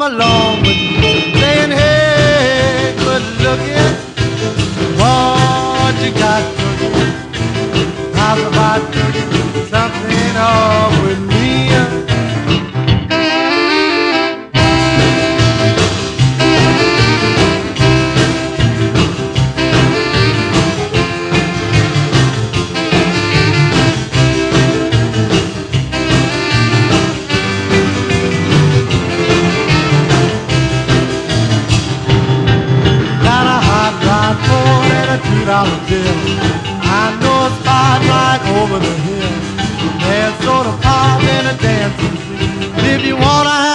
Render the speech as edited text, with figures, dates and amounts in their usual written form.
come along with me, saying, hey, good looking, what you got cooking? How's about cooking something up with me? $2 bill. I know a spot right over the hill. There's sort of pop and a dancing scene. If you wanna